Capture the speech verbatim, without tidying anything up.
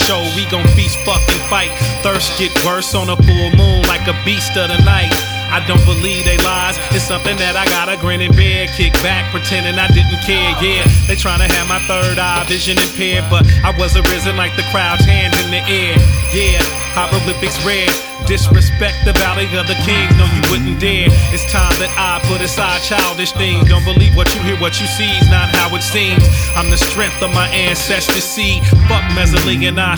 show, we gon' feast, fucking fight. Thirst get worse on a full moon like a beast of the night. I don't believe they lies, it's something that I gotta grin and bear. Kick back, pretending I didn't care, yeah. They tryna have my third eye, vision impaired, but I was arisen like the crowd's hands in the air. Yeah, hieroglyphics rare. Disrespect the valley of the king, no you wouldn't dare. It's time that I put aside childish things. Don't believe what you hear, what you see is not how it seems. I'm the strength of my ancestors' seed. Fuck Mescaline, I